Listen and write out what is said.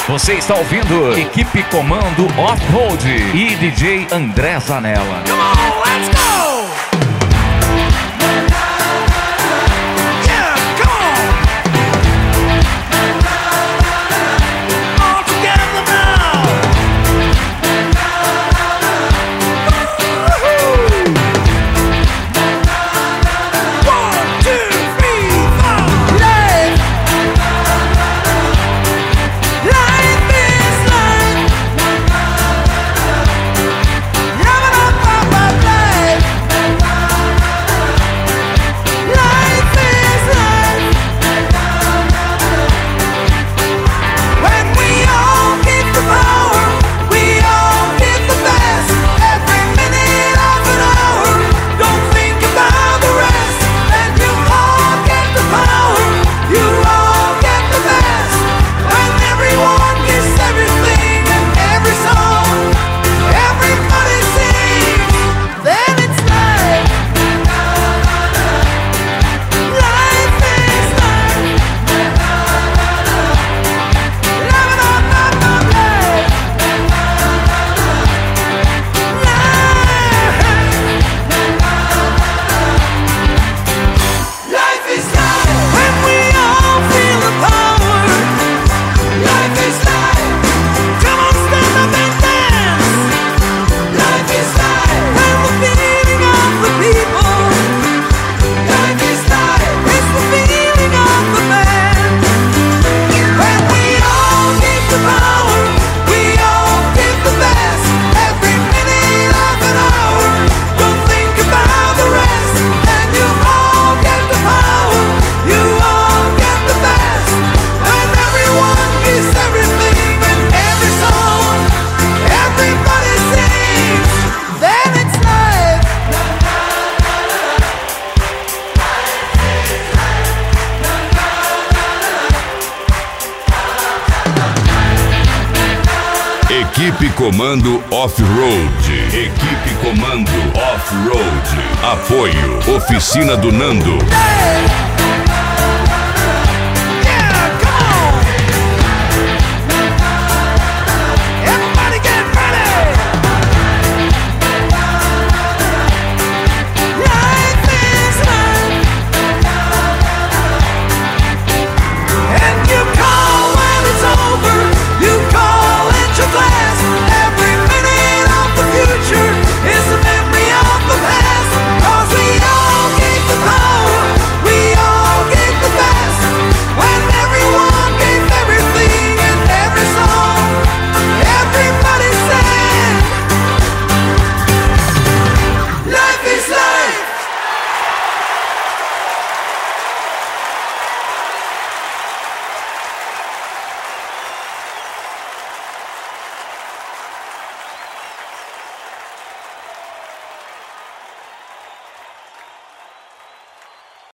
Você está ouvindo Equipe Comando Off-Road e DJ André Zanella. Come on, let's go! Yeah, come on! All together now! Woo-hoo! 1, 2, 3, 4! Life! Life is life! Living up my life! Life is life! When we all keep the power, we all get the best. Every minute of an hour, don't think about the rest. And you all get the power, you all get the best. When everyone gets everything and every song, everybody sings, then it's life. Life is life. Living up my life. Life is life. When we all feel the power. Life is life. Come on, stand up and dance. Life is life. When the feeling of the people. Life is life. It's the feeling of the man. When we all give the power, we all give the best. Every minute of an hour, don't think about the rest. And you all get the power, you all get the best. When everyone gives everything and every song, everybody sings, then it's life. Equipe Comando Off-Road. Equipe Comando Off-Road. Apoio Oficina do Nando. Life.